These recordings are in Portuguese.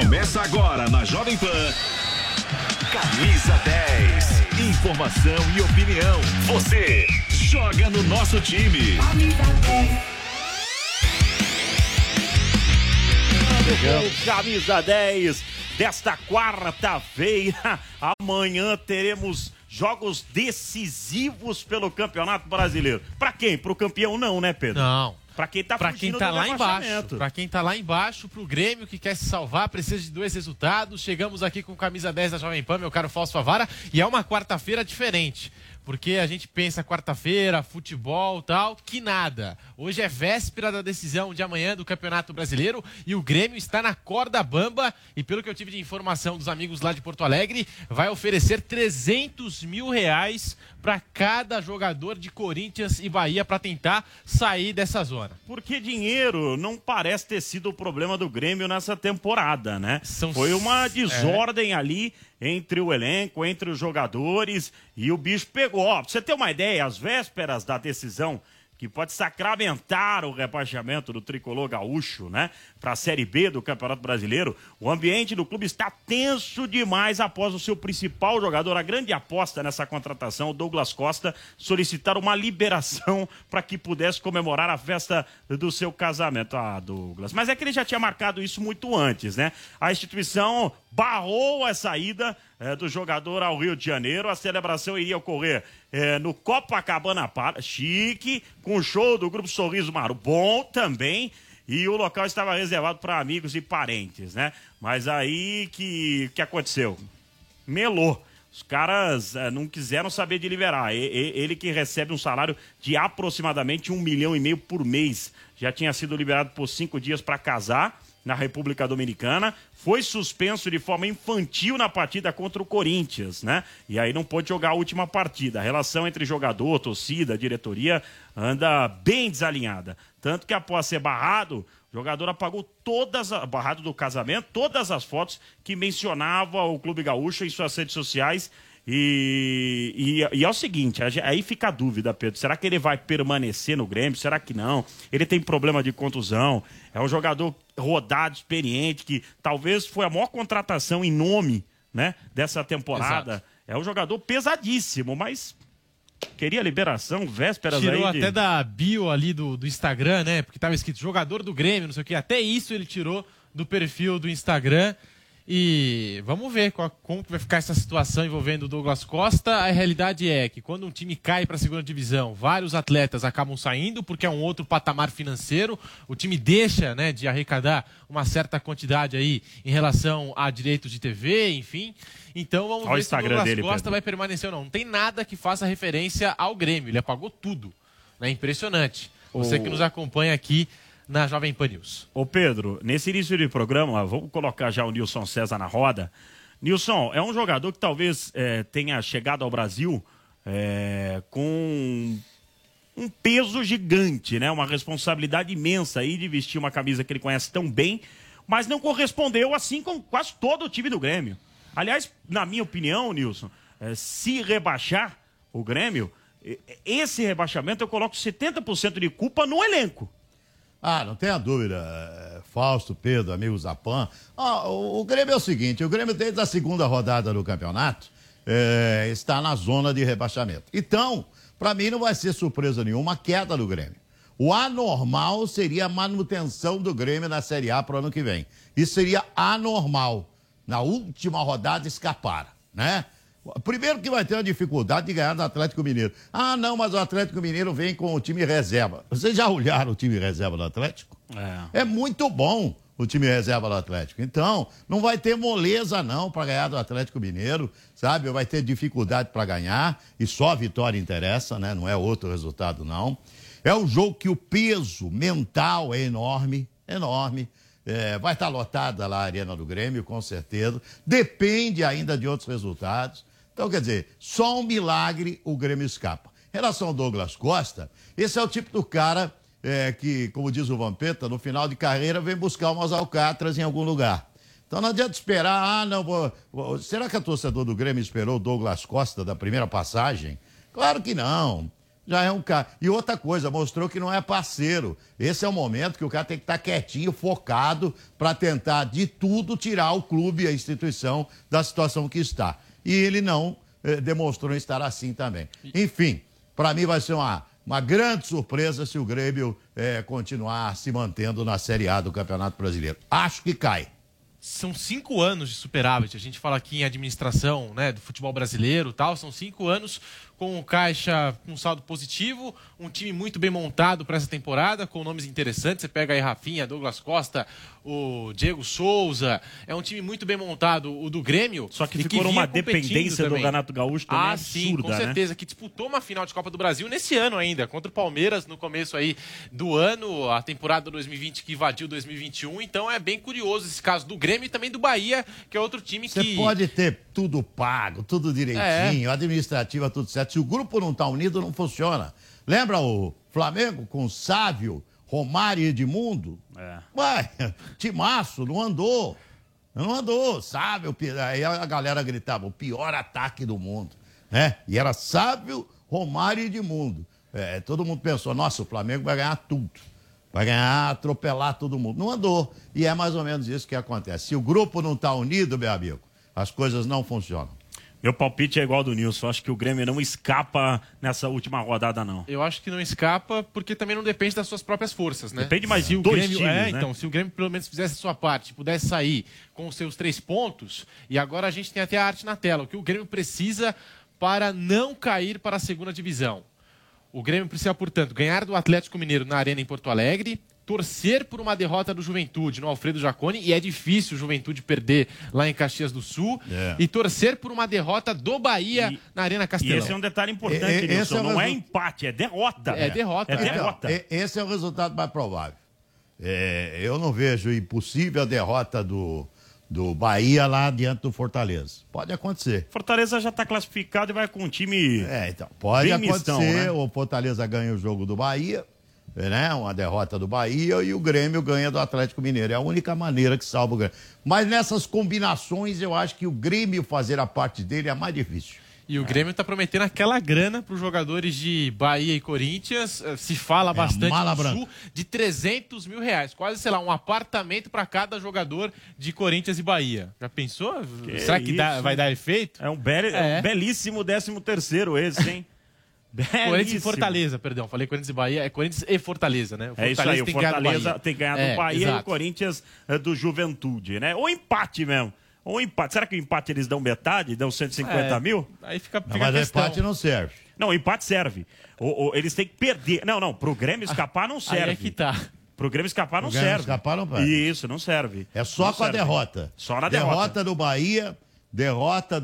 Começa agora na Jovem Pan. Camisa 10. Informação e opinião. Você joga no nosso time. Camisa 10 desta quarta-feira. Amanhã teremos jogos decisivos pelo Campeonato Brasileiro. Pra quem? Pro campeão não, né, Pedro? Não. Pra quem tá Pra quem fugindo tá do lá embaixo. rebaixamento. Pra quem tá lá embaixo, pro Grêmio que quer se salvar, precisa de 2 resultados. Chegamos aqui com camisa 10 da Jovem Pan, meu caro Fausto Favara, e é uma quarta-feira diferente. Porque a gente pensa quarta-feira, futebol e tal, que nada. Hoje é véspera da decisão de amanhã do Campeonato Brasileiro e o Grêmio está na corda bamba e pelo que eu tive de informação dos amigos lá de Porto Alegre, vai oferecer R$300 mil para cada jogador de Corinthians e Bahia para tentar sair dessa zona. Porque dinheiro não parece ter sido o problema do Grêmio nessa temporada, né? Foi uma desordem ali entre o elenco, entre os jogadores e o bicho pegou. Ó, pra você ter uma ideia, às vésperas da decisão que pode sacramentar o rebaixamento do tricolor gaúcho, né, para a Série B do Campeonato Brasileiro, o ambiente do clube está tenso demais após o seu principal jogador, a grande aposta nessa contratação, o Douglas Costa, solicitar uma liberação para que pudesse comemorar a festa do seu casamento. Ah, Douglas, mas é que ele já tinha marcado isso muito antes, né? A instituição barrou a saída do jogador ao Rio de Janeiro. A celebração iria ocorrer no Copacabana Palace, chique, com o show do Grupo Sorriso Maru, bom também, e o local estava reservado para amigos e parentes, né? Mas aí que aconteceu? Melou. Os caras não quiseram saber de liberar. Ele que recebe um salário de aproximadamente R$1,5 milhão por mês, já tinha sido liberado por 5 dias para casar na República Dominicana, foi suspenso de forma infantil na partida contra o Corinthians, né? E aí não pôde jogar a última partida. A relação entre jogador, torcida, diretoria anda bem desalinhada. Tanto que após ser barrado, o jogador apagou barrado do casamento, todas as fotos que mencionava o Clube Gaúcho em suas redes sociais. E é o seguinte, aí fica a dúvida, Pedro, será que ele vai permanecer no Grêmio? Será que não? Ele tem problema de contusão, é um jogador rodado, experiente, que talvez foi a maior contratação em nome, né, dessa temporada. Exato. É um jogador pesadíssimo, mas queria liberação, vésperas tirou aí até da bio ali do Instagram, né, porque tava escrito jogador do Grêmio, não sei o que, até isso ele tirou do perfil do Instagram. E vamos ver como que vai ficar essa situação envolvendo o Douglas Costa. A realidade é que quando um time cai para a segunda divisão, vários atletas acabam saindo porque é um outro patamar financeiro. O time deixa, né, de arrecadar uma certa quantidade aí em relação a direitos de TV, enfim. Então vamos ver se o Douglas Costa vai permanecer ou não. Não tem nada que faça referência ao Grêmio. Ele apagou tudo. É impressionante. Você que nos acompanha aqui na Jovem Pan News. Ô Pedro, nesse início de programa, vamos colocar já o Nilson César na roda. Nilson, é um jogador que talvez tenha chegado ao Brasil com um peso gigante, né? Uma responsabilidade imensa aí de vestir uma camisa que ele conhece tão bem, mas não correspondeu assim com quase todo o time do Grêmio. Aliás, na minha opinião, Nilson, se rebaixar o Grêmio, esse rebaixamento eu coloco 70% de culpa no elenco. Ah, não tenha dúvida, Fausto, Pedro, amigos da PAN. O Grêmio é o seguinte, o Grêmio desde a segunda rodada do campeonato está na zona de rebaixamento. Então, para mim não vai ser surpresa nenhuma a queda do Grêmio. O anormal seria a manutenção do Grêmio na Série A para o ano que vem. Isso seria anormal. Na última rodada escapar, né? Primeiro que vai ter uma dificuldade de ganhar do Atlético Mineiro. Ah, não, mas o Atlético Mineiro vem com o time reserva. Vocês já olharam o time reserva do Atlético? É muito bom o time reserva do Atlético. Então, não vai ter moleza não para ganhar do Atlético Mineiro, sabe? Vai ter dificuldade para ganhar e só a vitória interessa, né? Não é outro resultado não. É um jogo que o peso mental é enorme, enorme. Vai estar lotada lá a Arena do Grêmio, com certeza. Depende ainda de outros resultados. Então, quer dizer, só um milagre o Grêmio escapa. Em relação ao Douglas Costa, esse é o tipo do cara que, como diz o Vampeta, no final de carreira vem buscar umas alcatras em algum lugar. Então não adianta esperar, será que a torcedor do Grêmio esperou o Douglas Costa da primeira passagem? Claro que não. Já é um cara. E outra coisa, mostrou que não é parceiro. Esse é o momento que o cara tem que estar quietinho, focado, para tentar de tudo tirar o clube, a instituição, da situação que está. E ele não demonstrou estar assim também. Enfim, para mim vai ser uma grande surpresa se o Grêmio continuar se mantendo na Série A do Campeonato Brasileiro. Acho que cai. São 5 anos de superávit. A gente fala aqui em administração, né, do futebol brasileiro e tal. São 5 anos com o caixa com saldo positivo, um time muito bem montado para essa temporada, com nomes interessantes. Você pega aí Rafinha, Douglas Costa, o Diego Souza. É um time muito bem montado, o do Grêmio. Só que ficou uma dependência do Renato Gaúcho também absurda, sim, com certeza, né? Que disputou uma final de Copa do Brasil nesse ano ainda, contra o Palmeiras no começo aí do ano, a temporada 2020 que invadiu 2021. Então é bem curioso esse caso do Grêmio e também do Bahia, que é outro time que... Você pode ter tudo pago, tudo direitinho, administrativa, tudo certo. Se o grupo não está unido, não funciona. Lembra o Flamengo com Sávio, Romário e Edmundo? Ué, timaço, não andou. Não andou, Sávio. Aí a galera gritava, o pior ataque do mundo. Né? E era Sávio, Romário e Edmundo. Todo mundo pensou, nossa, o Flamengo vai ganhar tudo. Vai ganhar, atropelar todo mundo. Não andou. E é mais ou menos isso que acontece. Se o grupo não está unido, meu amigo, as coisas não funcionam. Meu palpite é igual ao do Nilson. Acho que o Grêmio não escapa nessa última rodada, não. Eu acho que não escapa, porque também não depende das suas próprias forças, né? Depende mais de dois times, né? Então, se o Grêmio pelo menos fizesse a sua parte, pudesse sair com os seus 3 pontos, e agora a gente tem até a arte na tela, o que o Grêmio precisa para não cair para a segunda divisão. O Grêmio precisa, portanto, ganhar do Atlético Mineiro na Arena em Porto Alegre, torcer por uma derrota do Juventude no Alfredo Jaconi, e é difícil o Juventude perder lá em Caxias do Sul, e torcer por uma derrota do Bahia na Arena Castelão. E esse é um detalhe importante, Nilson, não é empate, é derrota. É derrota. Então, esse é o resultado mais provável. Eu não vejo impossível a derrota do Bahia lá diante do Fortaleza. Pode acontecer. Fortaleza já está classificado e vai com um time... então, pode acontecer, mistão, né? O Fortaleza ganha o jogo do Bahia, né? Uma derrota do Bahia, e o Grêmio ganha do Atlético Mineiro. É a única maneira que salva o Grêmio. Mas nessas combinações, eu acho que o Grêmio fazer a parte dele é mais difícil. E o Grêmio está prometendo aquela grana para os jogadores de Bahia e Corinthians. Se fala bastante no Sul, de R$300 mil. Quase, sei lá, um apartamento para cada jogador de Corinthians e Bahia. Já pensou? Será que vai dar efeito? É um belíssimo 13º esse, hein? Corinthians e Fortaleza, perdão. Falei Corinthians e Bahia. É Corinthians e Fortaleza, né? É isso aí, o Fortaleza tem ganhado do Bahia, exato. E o Corinthians do Juventude, né? Ou empate mesmo. Ou empate. Será que o empate eles dão metade? Dão 150 mil? Aí fica mas o empate não serve. Não, o empate serve. Eles têm que perder. Não, pro Grêmio escapar não serve. Aí é que tá. Pro Grêmio escapar não serve. Escapar não vai. Isso, não serve. É só não com serve. A derrota. Só na derrota. Derrota do Bahia, derrota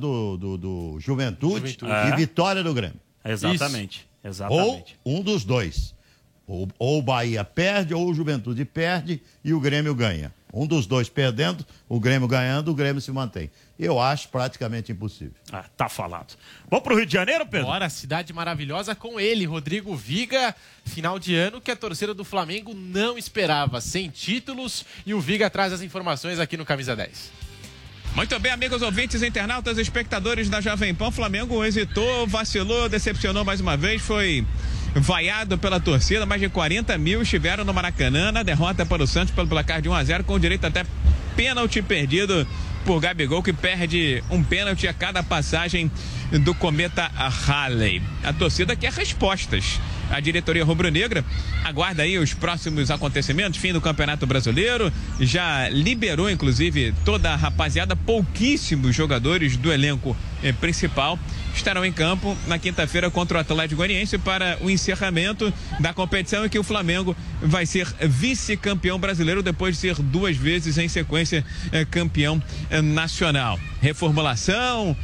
do Juventude e vitória do Grêmio. Exatamente. Exatamente. Ou um dos dois. Ou o Bahia perde, ou o Juventude perde e o Grêmio ganha. Um dos dois perdendo, o Grêmio ganhando, o Grêmio se mantém. Eu acho praticamente impossível. Tá falado. Vamos pro Rio de Janeiro, Pedro? Bora, cidade maravilhosa com ele, Rodrigo Viga. Final de ano que a torcida do Flamengo não esperava. Sem títulos, e o Viga traz as informações aqui no Camisa 10. Muito bem, amigos ouvintes, internautas, espectadores da Jovem Pan. Flamengo hesitou, vacilou, decepcionou mais uma vez, foi vaiado pela torcida. Mais de 40 mil estiveram no Maracanã na derrota para o Santos pelo placar de 1-0, com direito até pênalti perdido por Gabigol, que perde um pênalti a cada passagem do Cometa Halley. A torcida quer respostas. A diretoria rubro-negra aguarda aí os próximos acontecimentos, fim do Campeonato Brasileiro, já liberou inclusive toda a rapaziada. Pouquíssimos jogadores do elenco principal estarão em campo na quinta-feira contra o Atlético Goianiense para o encerramento da competição, em que o Flamengo vai ser vice-campeão brasileiro depois de ser 2 vezes em sequência campeão nacional. Reformulação,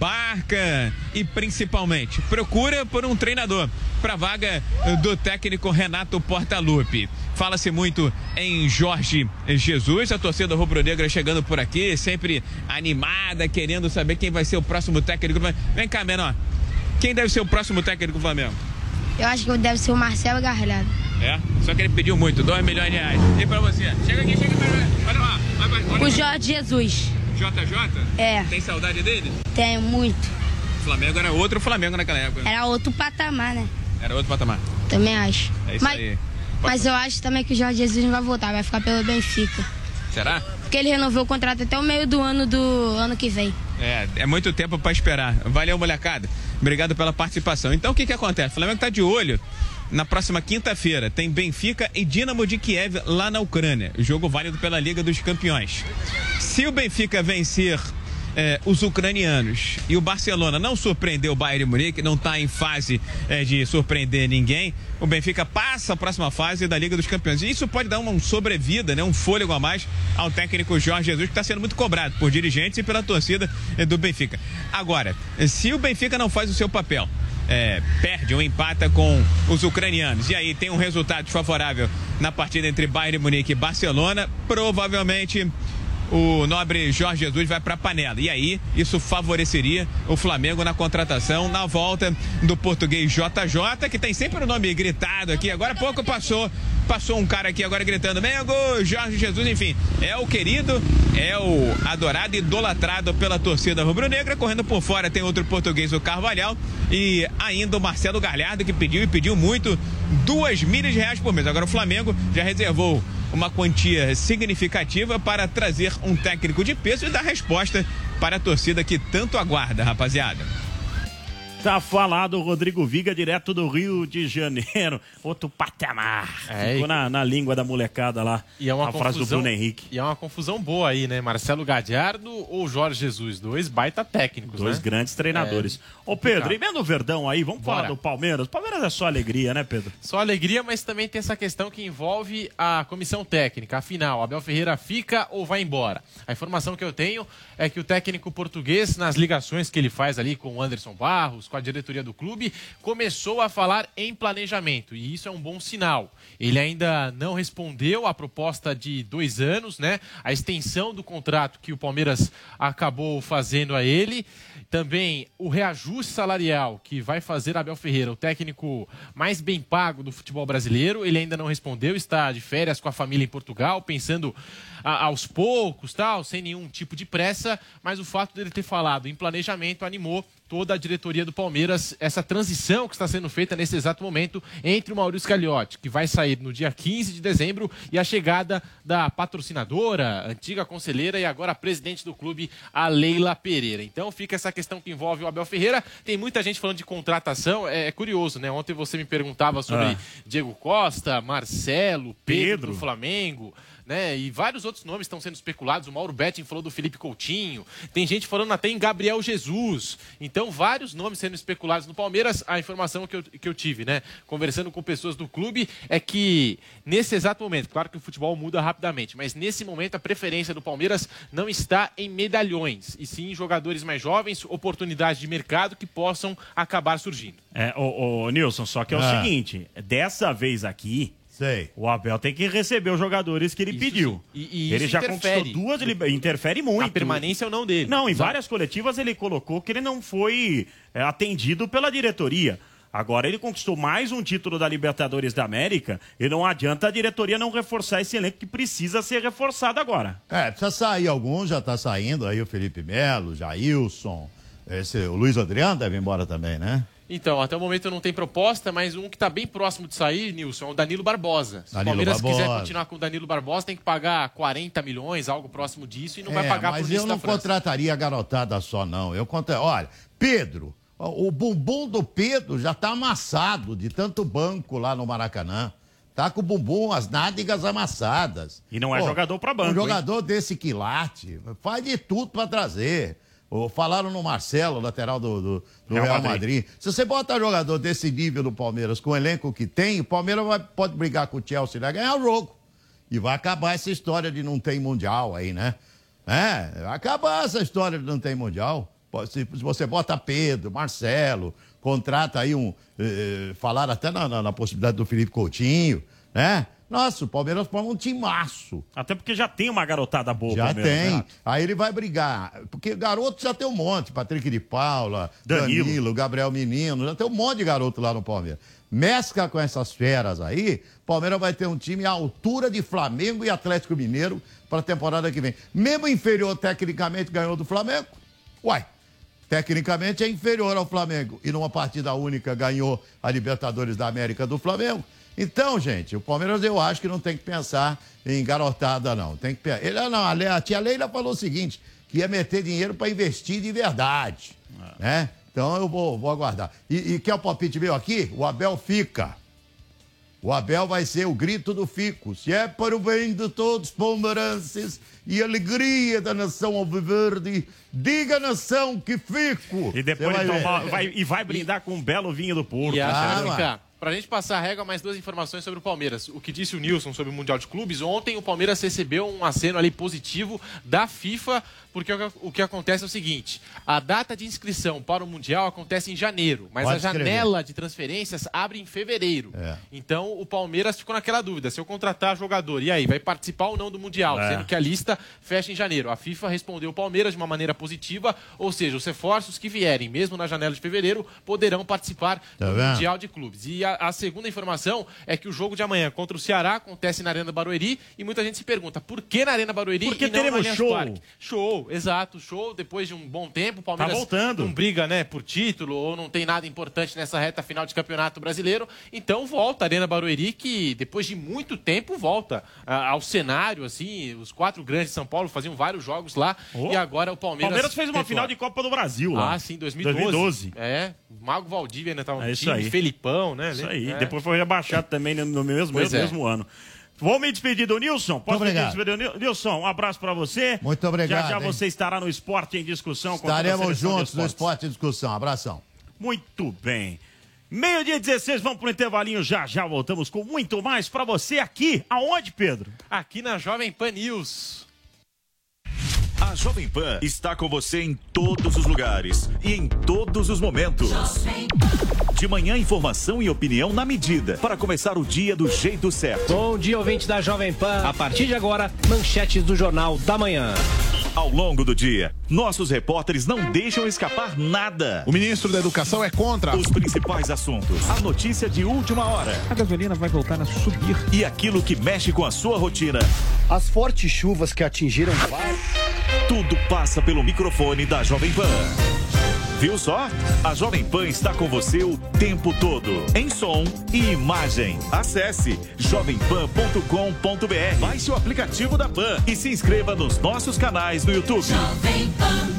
Barca e principalmente procura por um treinador para a vaga do técnico Renato Portaluppi. Fala-se muito em Jorge Jesus, a torcida rubro-negra chegando por aqui, sempre animada, querendo saber quem vai ser o próximo técnico. Vem cá, menor. Quem deve ser o próximo técnico do Flamengo? Eu acho que deve ser o Marcelo Galhardo. Só que ele pediu muito, R$2 milhões. E pra você? Chega aqui, olha lá. O Jorge Jesus. JJ? Tem saudade dele? Tenho muito. O Flamengo era outro Flamengo naquela época. Era outro patamar, né? Era outro patamar. Também acho. É isso aí. Mas eu acho também que o Jorge Jesus não vai voltar, vai ficar pelo Benfica. Será? Porque ele renovou o contrato até o meio do ano que vem. É muito tempo para esperar. Valeu, molecada. Obrigado pela participação. Então, o que acontece? O Flamengo tá de olho. Na próxima quinta-feira tem Benfica e Dinamo de Kiev lá na Ucrânia. Jogo válido pela Liga dos Campeões. Se o Benfica vencer os ucranianos e o Barcelona não surpreender o Bayern de Munique, não está em fase de surpreender ninguém, o Benfica passa a próxima fase da Liga dos Campeões. E isso pode dar uma sobrevida, né, um fôlego a mais ao técnico Jorge Jesus, que está sendo muito cobrado por dirigentes e pela torcida do Benfica. Agora, se o Benfica não faz o seu papel, perde ou empata com os ucranianos, e aí tem um resultado desfavorável na partida entre Bayern de Munique e Barcelona, provavelmente o nobre Jorge Jesus vai para a panela. E aí, isso favoreceria o Flamengo na contratação, na volta do português JJ, que tem sempre o nome gritado aqui. Agora há pouco passou um cara aqui agora gritando Mengo, Jorge Jesus, enfim. É o querido, é o adorado, idolatrado pela torcida rubro-negra. Correndo por fora tem outro português, o Carvalhal, e ainda o Marcelo Galhardo, que pediu muito, R$2 milhões por mês. Agora o Flamengo já reservou uma quantia significativa para trazer um técnico de peso e dar resposta para a torcida que tanto aguarda, rapaziada. Tá falado, Rodrigo Viga, direto do Rio de Janeiro. Outro patamar. Ficou na língua da molecada lá. E é uma a frase do Bruno Henrique. E é uma confusão boa aí, né? Marcelo Galhardo ou Jorge Jesus? Dois baita técnicos, Dois grandes treinadores. Ô, Pedro, e vendo o Verdão aí, vamos falar do Palmeiras. O Palmeiras é só alegria, né, Pedro? Só alegria, mas também tem essa questão que envolve a comissão técnica. Afinal, Abel Ferreira fica ou vai embora? A informação que eu tenho é que o técnico português, nas ligações que ele faz ali com o Anderson Barros, com a diretoria do clube, começou a falar em planejamento, e isso é um bom sinal. Ele ainda não respondeu à proposta de 2 anos, né? A extensão do contrato que o Palmeiras acabou fazendo a ele. Também o reajuste salarial que vai fazer Abel Ferreira, o técnico mais bem pago do futebol brasileiro. Ele ainda não respondeu, está de férias com a família em Portugal, pensando aos poucos, tal, sem nenhum tipo de pressa, mas o fato dele ter falado em planejamento animou toda a diretoria do Palmeiras, essa transição que está sendo feita nesse exato momento entre o Maurício Gagliotti, que vai sair no dia 15 de dezembro, e a chegada da patrocinadora, antiga conselheira e agora presidente do clube, a Leila Pereira. Então fica essa questão que envolve o Abel Ferreira. Tem muita gente falando de contratação, é curioso, né? Ontem você me perguntava sobre Diego Costa, Marcelo, Pedro do Flamengo, né? E vários outros nomes estão sendo especulados. O Mauro Betting falou do Felipe Coutinho. Tem gente falando até em Gabriel Jesus. Então, vários nomes sendo especulados no Palmeiras. A informação que eu tive, né? Conversando com pessoas do clube, é que nesse exato momento, claro que o futebol muda rapidamente, mas nesse momento a preferência do Palmeiras não está em medalhões, e sim em jogadores mais jovens, oportunidades de mercado que possam acabar surgindo. Nilson, só que é o seguinte, dessa vez aqui, o Abel tem que receber os jogadores que ele pediu. E ele isso já interfere. conquistou 2, ele interfere muito. A permanência ou não dele. Não, em várias coletivas ele colocou que ele não foi atendido pela diretoria. Agora ele conquistou mais um título da Libertadores da América e não adianta a diretoria não reforçar esse elenco que precisa ser reforçado agora. Precisa sair alguns, já tá saindo aí o Felipe Melo, Jailson, o Luiz Adriano deve ir embora também, né? Então, até o momento não tem proposta, mas um que está bem próximo de sair, Nilson, é o Danilo Barbosa. Se o Palmeiras quiser continuar com o Danilo Barbosa, tem que pagar 40 milhões, algo próximo disso, e não vai pagar por isso. Mas eu não contrataria a garotada só, não. Olha, Pedro, o bumbum do Pedro já está amassado de tanto banco lá no Maracanã. Tá com o bumbum, as nádegas amassadas. E não é jogador para banco. Um jogador desse quilate, faz de tudo para trazer. Falaram no Marcelo, lateral do Real Madrid. Se você bota jogador desse nível do Palmeiras, com o elenco que tem, o Palmeiras pode brigar com o Chelsea, vai ganhar o jogo. E vai acabar essa história de não ter Mundial aí, né? Vai acabar essa história de não ter Mundial. Se você bota Pedro, Marcelo, contrata aí falaram até na possibilidade do Felipe Coutinho, né? Nossa, o Palmeiras forma um timaço. Até porque já tem uma garotada boa. Já tem. Né? Aí ele vai brigar. Porque garoto já tem um monte. Patrick de Paula, Danilo, Gabriel Menino. Já tem um monte de garoto lá no Palmeiras. Mescla com essas feras aí, o Palmeiras vai ter um time à altura de Flamengo e Atlético Mineiro para a temporada que vem. Mesmo inferior tecnicamente, ganhou do Flamengo. tecnicamente é inferior ao Flamengo. E numa partida única ganhou a Libertadores da América do Flamengo. Então, gente, o Palmeiras eu acho que não tem que pensar em garotada, não. Tem que pensar. A tia Leila falou o seguinte, que ia meter dinheiro para investir de verdade, né? Então eu vou aguardar. E quer o palpite meu aqui? O Abel fica. O Abel vai ser o grito do Fico. Se é para o bem de todos os palmeirenses e alegria da nação alviverde, diga nação que fico. E depois vai brindar com um belo vinho do Porto. Pra gente passar a régua, mais duas informações sobre o Palmeiras. O que disse o Nilson sobre o Mundial de Clubes, ontem o Palmeiras recebeu um aceno ali positivo da FIFA, porque o que acontece é o seguinte, a data de inscrição para o Mundial acontece em janeiro, mas a janela de transferências abre em fevereiro. Então o Palmeiras ficou naquela dúvida, se eu contratar jogador, e aí, vai participar ou não do Mundial, sendo que a lista fecha em janeiro. A FIFA respondeu o Palmeiras de uma maneira positiva, ou seja, os reforços que vierem, mesmo na janela de fevereiro, poderão participar do Mundial de Clubes. E a segunda informação é que o jogo de amanhã contra o Ceará acontece na Arena Barueri e muita gente se pergunta, por que na Arena Barueri e não no Allianz Parque? Show, exato, show. Depois de um bom tempo, o Palmeiras não briga, né, por título ou não tem nada importante nessa reta final de Campeonato Brasileiro. Então volta a Arena Barueri, que depois de muito tempo volta ao cenário, assim, os 4 grandes de São Paulo faziam vários jogos lá e agora o Palmeiras fez uma final de Copa do Brasil lá. Ah, sim, 2012. O Mago Valdívia ainda estava no time, Felipão, né? Isso aí, depois foi rebaixado também no mesmo ano. Vou me despedir do Nilson. Posso me despedir do Nilson? Um abraço pra você. Muito obrigado. Já você estará no Esporte em Discussão. Estaremos juntos no Esporte em Discussão. Abração. Muito bem. 12:16, vamos pro intervalinho. Já voltamos com muito mais pra você aqui. Aonde, Pedro? Aqui na Jovem Pan News. A Jovem Pan está com você em todos os lugares e em todos os momentos. De manhã, informação e opinião na medida, para começar o dia do jeito certo. Bom dia, ouvinte da Jovem Pan. A partir de agora, manchetes do Jornal da Manhã. Ao longo do dia, nossos repórteres não deixam escapar nada. O ministro da Educação é contra os principais assuntos. A notícia de última hora. A gasolina vai voltar a subir. E aquilo que mexe com a sua rotina. As fortes chuvas que atingiram tudo passa pelo microfone da Jovem Pan. Viu só? A Jovem Pan está com você o tempo todo, em som e imagem. Acesse jovempan.com.br, baixe o aplicativo da Pan e se inscreva nos nossos canais no YouTube. Jovem Pan.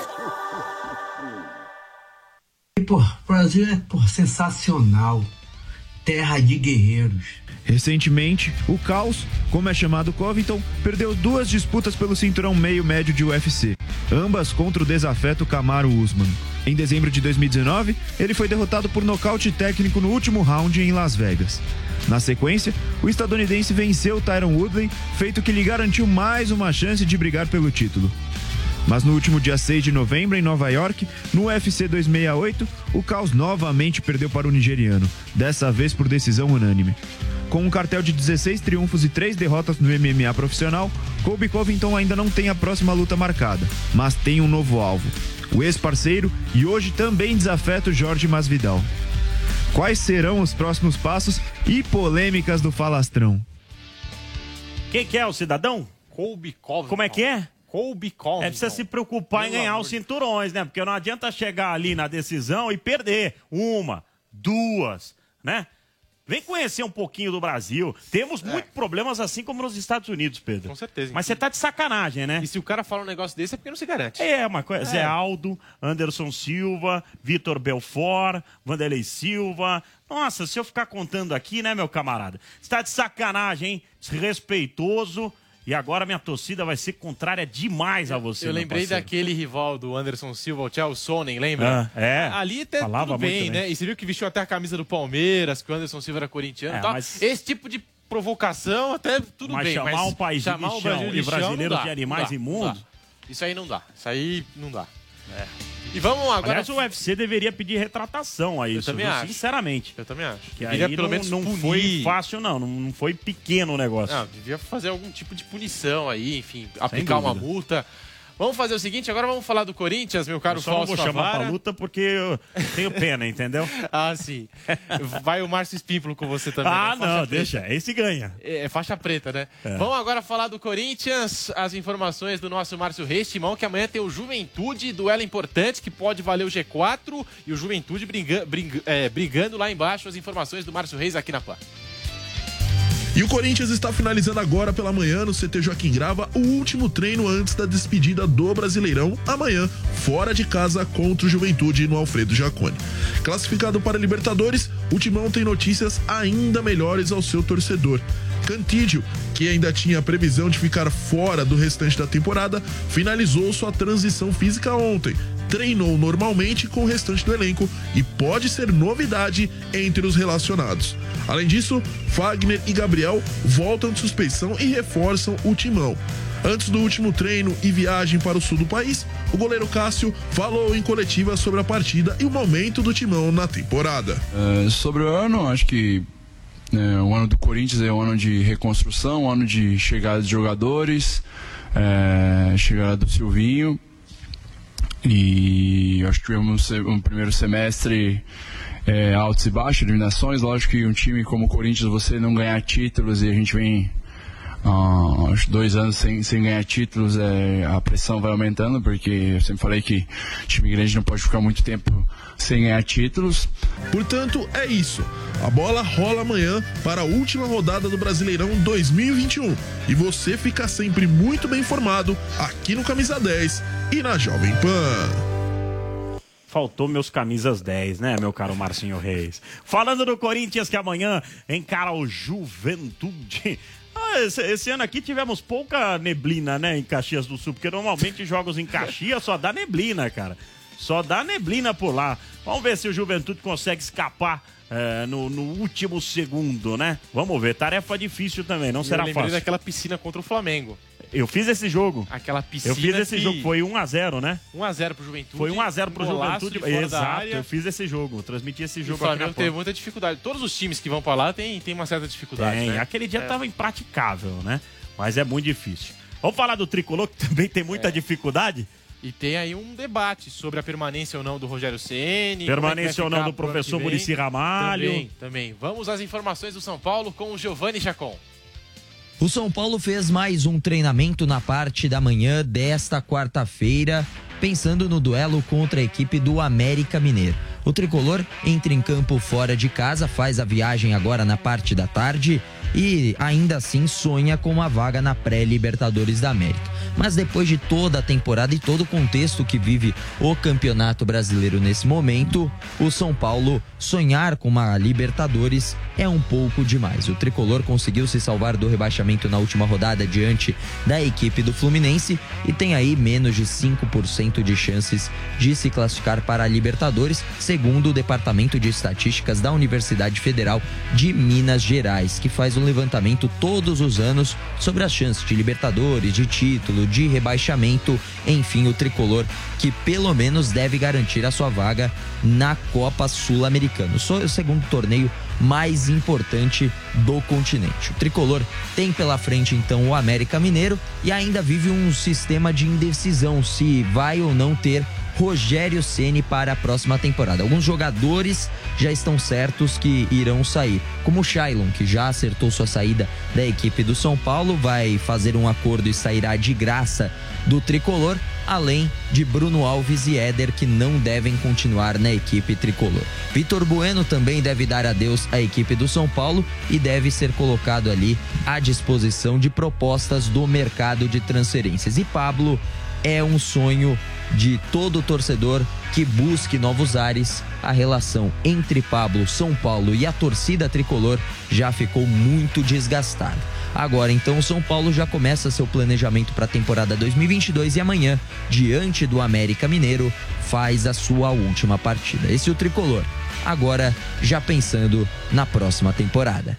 O Brasil é sensacional. terra de guerreiros. Recentemente, o Caos, como é chamado Covington, perdeu 2 disputas pelo cinturão meio-médio de UFC, ambas contra o desafeto Kamaru Usman. Em dezembro de 2019, ele foi derrotado por nocaute técnico no último round em Las Vegas. Na sequência, o estadunidense venceu Tyron Woodley, feito que lhe garantiu mais uma chance de brigar pelo título. Mas no último dia 6 de novembro, em Nova York, no UFC 268, o Caos novamente perdeu para o nigeriano, dessa vez por decisão unânime. Com um cartel de 16 triunfos e 3 derrotas no MMA profissional, Colby Covington ainda não tem a próxima luta marcada, mas tem um novo alvo: o ex-parceiro e hoje também desafeto Jorge Masvidal. Quais serão os próximos passos e polêmicas do Falastrão? Quem que é o cidadão? Colby Covington. Como é que é? Colby Covington. Precisa se preocupar em ganhar os cinturões, né? Porque não adianta chegar ali na decisão e perder 1, 2, né? Vem conhecer um pouquinho do Brasil. Temos muitos problemas assim como nos Estados Unidos, Pedro. Com certeza. Mas você tá de sacanagem, né? E se o cara fala um negócio desse é porque não se garante. É, uma coisa. Zé Aldo, Anderson Silva, Vitor Belfort, Vanderlei Silva. Nossa, se eu ficar contando aqui, né, meu camarada? Você tá de sacanagem, hein? Desrespeitoso. E agora minha torcida vai ser contrária demais a você. Eu lembrei daquele rival do Anderson Silva, o Chelsea Sonnen, lembra? Ali até falava tudo bem, muito, né? E você viu que vestiu até a camisa do Palmeiras, que o Anderson Silva era corintiano e tal. Mas... Esse tipo de provocação até tudo mas bem. Chamar mas um país de lixão e brasileiros de animais imundos? Isso aí não dá. Isso aí não dá. E vamos agora... Aliás, o UFC deveria pedir retratação a isso, eu também acho. Sinceramente. Eu também acho. Que aí pelo menos não foi fácil, não foi pequeno o negócio. Não, devia fazer algum tipo de punição aí, enfim, aplicar uma multa. Vamos fazer o seguinte, agora vamos falar do Corinthians, meu caro Fausto Favara. Eu só não vou chamar pra luta porque eu tenho pena, entendeu? Sim. Vai o Márcio Espímpolo com você também. Não, preta. Deixa, esse ganha. É faixa preta, né? Vamos agora falar do Corinthians, as informações do nosso Márcio Reis, Timão, que amanhã tem o Juventude, duelo importante que pode valer o G4 e o Juventude brigando lá embaixo, as informações do Márcio Reis aqui na PAN. E o Corinthians está finalizando agora pela manhã no CT Joaquim Grava o último treino antes da despedida do Brasileirão, amanhã, fora de casa contra o Juventude no Alfredo Jaconi. Classificado para a Libertadores, o Timão tem notícias ainda melhores ao seu torcedor. Cantídio, que ainda tinha a previsão de ficar fora do restante da temporada, finalizou sua transição física ontem. Treinou normalmente com o restante do elenco e pode ser novidade entre os relacionados. Além disso, Fagner e Gabriel voltam de suspeição e reforçam o Timão. Antes do último treino e viagem para o sul do país, o goleiro Cássio falou em coletiva sobre a partida e o momento do Timão na temporada. Sobre o ano, acho que o ano do Corinthians é um ano de reconstrução, um ano de chegada de jogadores, chegada do Silvinho. E acho que tivemos um primeiro semestre altos e baixos, eliminações. Lógico que um time como o Corinthians, você não ganhar títulos, e a gente vem acho 2 anos sem ganhar títulos, a pressão vai aumentando, porque eu sempre falei que time grande não pode ficar muito tempo sem ganhar títulos. Portanto, é isso. A bola rola amanhã para a última rodada do Brasileirão 2021. E você fica sempre muito bem informado aqui no Camisa 10 e na Jovem Pan. Faltou meus camisas 10, né, meu caro Marcinho Reis? Falando do Corinthians, que amanhã encara o Juventude. Esse ano aqui tivemos pouca neblina, né, em Caxias do Sul, porque normalmente jogos em Caxias só dá neblina, cara. Só dá neblina por lá. Vamos ver se o Juventude consegue escapar no último segundo, né? Vamos ver. Tarefa difícil também, não será fácil. Eu lembrei daquela piscina contra o Flamengo. Eu fiz esse jogo. Aquela piscina. Eu fiz esse jogo. Foi 1-0, né? 1-0 pro Juventude. Foi 1-0 pro Juventude. Exato. Eu fiz esse jogo. Transmiti esse jogo. O Flamengo teve muita dificuldade. Todos os times que vão pra lá tem uma certa dificuldade. Né? Aquele dia tava impraticável, né? Mas é muito difícil. Vamos falar do Tricolor, que também tem muita dificuldade? E tem aí um debate sobre a permanência ou não do Rogério Ceni. Permanência ou não do professor Muricy Ramalho. Também. Vamos às informações do São Paulo com o Giovanni Chacon. O São Paulo fez mais um treinamento na parte da manhã desta quarta-feira, pensando no duelo contra a equipe do América Mineiro. O tricolor entra em campo fora de casa, faz a viagem agora na parte da tarde e ainda assim sonha com uma vaga na pré-Libertadores da América. Mas depois de toda a temporada e todo o contexto que vive o Campeonato Brasileiro nesse momento, o São Paulo sonhar com uma Libertadores é um pouco demais. O tricolor conseguiu se salvar do rebaixamento na última rodada diante da equipe do Fluminense e tem aí menos de 5% de chances de se classificar para a Libertadores, segundo o Departamento de Estatísticas da Universidade Federal de Minas Gerais, que faz um levantamento todos os anos sobre as chances de Libertadores, de título, de rebaixamento, enfim, o tricolor que pelo menos deve garantir a sua vaga na Copa Sul-Americana, o segundo torneio mais importante do continente. O tricolor tem pela frente então o América Mineiro e ainda vive um sistema de indecisão se vai ou não ter Rogério Ceni para a próxima temporada. Alguns jogadores já estão certos que irão sair, como o Shailon, que já acertou sua saída da equipe do São Paulo, vai fazer um acordo e sairá de graça do tricolor, além de Bruno Alves e Éder, que não devem continuar na equipe tricolor. Vitor Bueno também deve dar adeus à equipe do São Paulo e deve ser colocado ali à disposição de propostas do mercado de transferências. E Pablo é um sonho de todo torcedor que busque novos ares. A relação entre Pablo, São Paulo e a torcida tricolor já ficou muito desgastada. Agora então o São Paulo já começa seu planejamento para a temporada 2022 e amanhã, diante do América Mineiro, faz a sua última partida. Esse é o tricolor, agora já pensando na próxima temporada.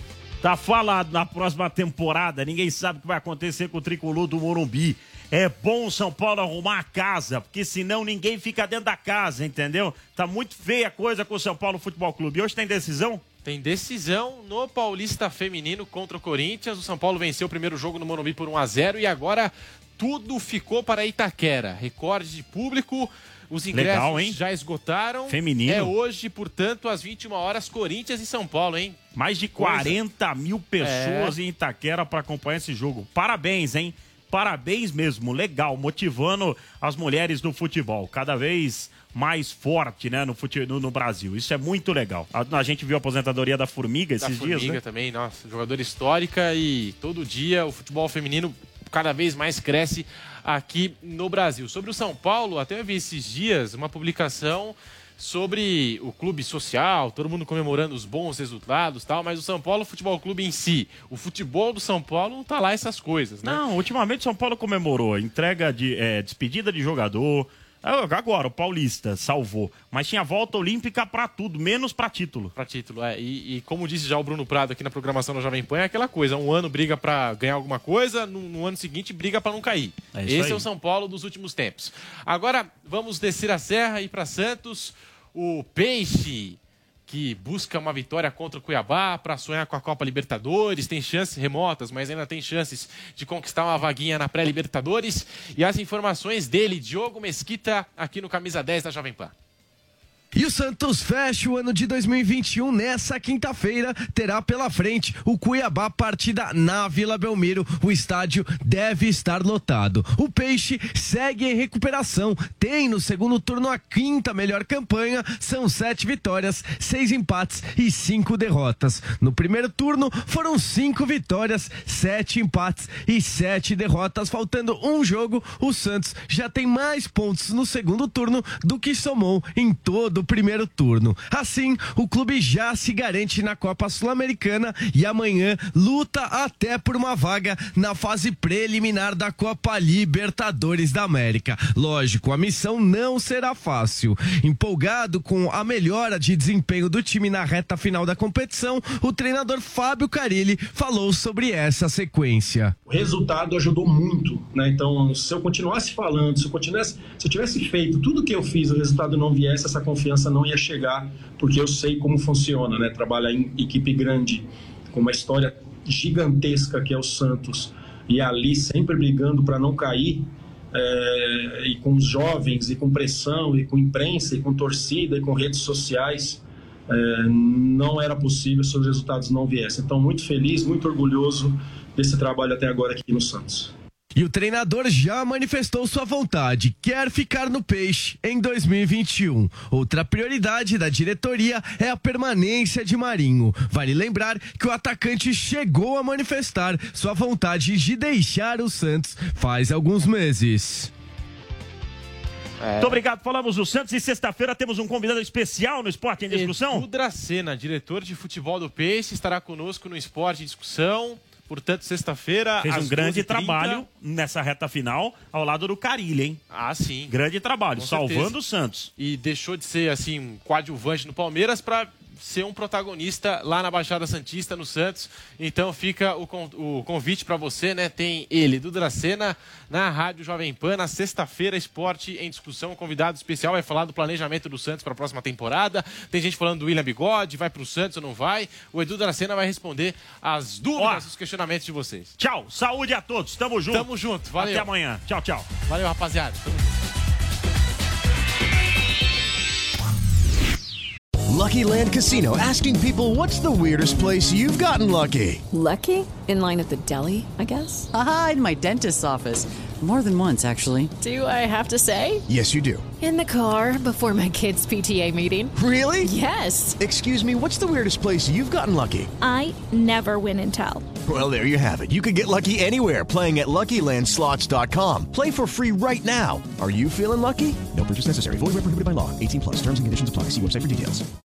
Tá falado na próxima temporada, ninguém sabe o que vai acontecer com o tricolor do Morumbi. É bom o São Paulo arrumar a casa, porque senão ninguém fica dentro da casa, entendeu? Tá muito feia a coisa com o São Paulo Futebol Clube. Hoje tem decisão? Tem decisão no Paulista Feminino contra o Corinthians. O São Paulo venceu o primeiro jogo no Morumbi por 1-0 e agora tudo ficou para Itaquera. Recorde de público, os ingressos legal, já esgotaram. Feminino. É hoje, portanto, às 21 horas, Corinthians e São Paulo, hein? Mais de 40 mil pessoas em Itaquera para acompanhar esse jogo. Parabéns, hein? Parabéns mesmo, legal, motivando as mulheres do futebol, cada vez mais forte, né, no Brasil. Isso é muito legal. A gente viu a aposentadoria da Formiga esses dias, né? Da Formiga também, nossa, jogadora histórica, e todo dia o futebol feminino cada vez mais cresce aqui no Brasil. Sobre o São Paulo, até eu vi esses dias uma publicação sobre o clube social, todo mundo comemorando os bons resultados e tal, mas o São Paulo Futebol Clube em si, o futebol do São Paulo não tá lá essas coisas, né? Não, ultimamente o São Paulo comemorou entrega de despedida de jogador. Agora o Paulista salvou, mas tinha volta olímpica pra tudo, menos pra título. Pra título, e como disse já o Bruno Prado aqui na programação da Jovem Pan, é aquela coisa, um ano briga pra ganhar alguma coisa, no ano seguinte briga pra não cair. Esse é o São Paulo dos últimos tempos. Agora vamos descer a serra e ir pra Santos. O Peixe, que busca uma vitória contra o Cuiabá para sonhar com a Copa Libertadores, tem chances remotas, mas ainda tem chances de conquistar uma vaguinha na pré-Libertadores. E as informações dele, Diogo Mesquita, aqui no Camisa 10 da Jovem Pan. E o Santos fecha o ano de 2021 nessa quinta-feira, terá pela frente o Cuiabá, partida na Vila Belmiro. O estádio deve estar lotado. O Peixe segue em recuperação, tem no segundo turno a quinta melhor campanha, são 7 vitórias, 6 empates e 5 derrotas. No primeiro turno foram 5 vitórias, 7 empates e 7 derrotas, faltando um jogo. O Santos já tem mais pontos no segundo turno do que somou em todo o primeiro turno. Assim, o clube já se garante na Copa Sul-Americana e amanhã luta até por uma vaga na fase preliminar da Copa Libertadores da América. Lógico, a missão não será fácil. Empolgado com a melhora de desempenho do time na reta final da competição, o treinador Fábio Carille falou sobre essa sequência. O resultado ajudou muito, né? Então, se eu continuasse falando, se eu tivesse feito tudo que eu fiz, o resultado não viesse, essa confiança não ia chegar, porque eu sei como funciona, né? Trabalhar em equipe grande, com uma história gigantesca que é o Santos, e ali sempre brigando para não cair, e com os jovens, e com pressão, e com imprensa, e com torcida, e com redes sociais, não era possível se os resultados não viessem. Então, muito feliz, muito orgulhoso desse trabalho até agora aqui no Santos. E o treinador já manifestou sua vontade, quer ficar no Peixe em 2021. Outra prioridade da diretoria é a permanência de Marinho. Vale lembrar que o atacante chegou a manifestar sua vontade de deixar o Santos faz alguns meses. Muito obrigado, falamos do Santos e sexta-feira temos um convidado especial no Esporte em Discussão. Edu Dracena, diretor de futebol do Peixe, estará conosco no Esporte em Discussão. Portanto, sexta-feira, fez um grande 12h30. trabalho nessa reta final ao lado do Carille, hein? Ah, sim. Grande trabalho, Com salvando certeza. o Santos. E deixou de ser, assim, um coadjuvante no Palmeiras para ser um protagonista lá na Baixada Santista, no Santos. Então fica o convite para você, né? Tem ele, Edu Dracena, na Rádio Jovem Pan, na sexta-feira, Esporte em Discussão. Um convidado especial vai falar do planejamento do Santos para a próxima temporada. Tem gente falando do William Bigode, vai pro Santos ou não vai. O Edu Dracena vai responder as dúvidas, os questionamentos de vocês. Tchau, saúde a todos, tamo junto. Tamo junto, valeu. Até amanhã, tchau, tchau. Valeu, rapaziada. Tamo junto. Lucky Land Casino, asking people, what's the weirdest place you've gotten lucky? Lucky? In line at the deli, I guess? Aha, in my dentist's office. More than once, actually. Do I have to say? Yes, you do. In the car before my kids' PTA meeting. Really? Yes. Excuse me, what's the weirdest place you've gotten lucky? I never win and tell. Well, there you have it. You can get lucky anywhere, playing at LuckyLandSlots.com. Play for free right now. Are you feeling lucky? No purchase necessary. Void where prohibited by law. 18+. Terms and conditions apply. See website for details.